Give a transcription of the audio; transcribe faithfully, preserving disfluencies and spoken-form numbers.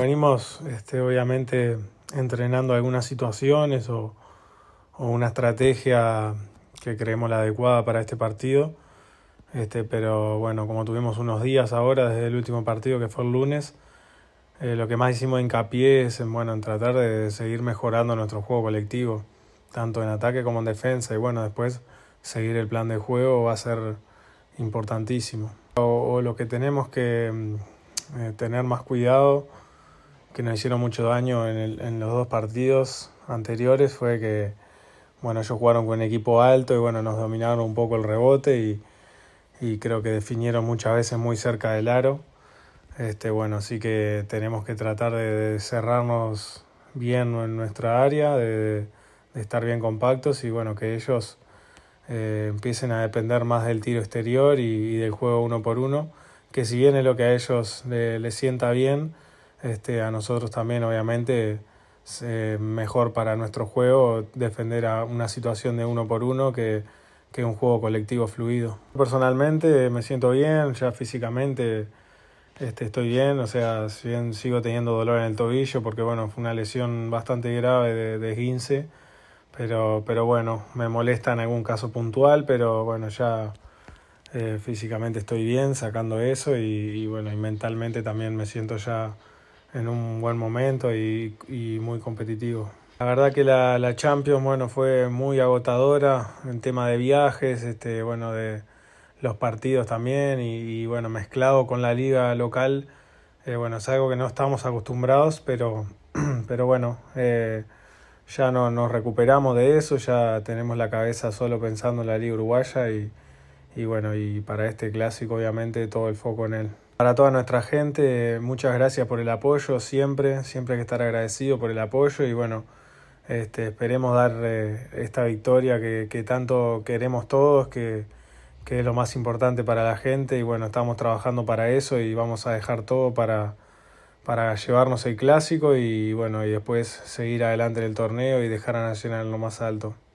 venimos este, obviamente entrenando algunas situaciones o, o una estrategia que creemos la adecuada para este partido. Este, pero bueno, como tuvimos unos días ahora desde el último partido que fue el lunes, eh, lo que más hicimos hincapié es en, bueno, en tratar de seguir mejorando nuestro juego colectivo, tanto en ataque como en defensa, y bueno, después seguir el plan de juego va a ser importantísimo. O, o lo que tenemos que eh, tener más cuidado, que nos hicieron mucho daño en, el, en los dos partidos anteriores, fue que bueno, ellos jugaron con un equipo alto y bueno, nos dominaron un poco el rebote y, y creo que definieron muchas veces muy cerca del aro. Este, bueno, así que tenemos que tratar de, de cerrarnos bien en nuestra área, de, de estar bien compactos y bueno, que ellos eh, empiecen a depender más del tiro exterior y, y del juego uno por uno, que si bien es lo que a ellos les le sienta bien, este, a nosotros también obviamente es eh, mejor para nuestro juego defender a una situación de uno por uno que, que un juego colectivo fluido. Personalmente me siento bien, ya físicamente este, estoy bien, o sea, si bien sigo teniendo dolor en el tobillo porque bueno, fue una lesión bastante grave de, de esguince, pero, pero bueno, me molesta en algún caso puntual, pero bueno, ya eh, físicamente estoy bien sacando eso y, y bueno, y mentalmente también me siento ya en un buen momento y, y muy competitivo. La verdad que la, la Champions, bueno, fue muy agotadora en tema de viajes, este, bueno, de los partidos también y, y bueno, mezclado con la liga local, eh, bueno, es algo que no estamos acostumbrados, pero, pero bueno, eh, ya no nos recuperamos de eso, ya tenemos la cabeza solo pensando en la liga uruguaya y, y bueno, y para este clásico obviamente todo el foco en él. Para toda nuestra gente, muchas gracias por el apoyo, siempre, siempre hay que estar agradecido por el apoyo y bueno, este, esperemos dar eh, esta victoria que, que tanto queremos todos, que, que es lo más importante para la gente y bueno, estamos trabajando para eso y vamos a dejar todo para, para llevarnos el clásico y bueno, y después seguir adelante en el torneo y dejar a Nacional en lo más alto.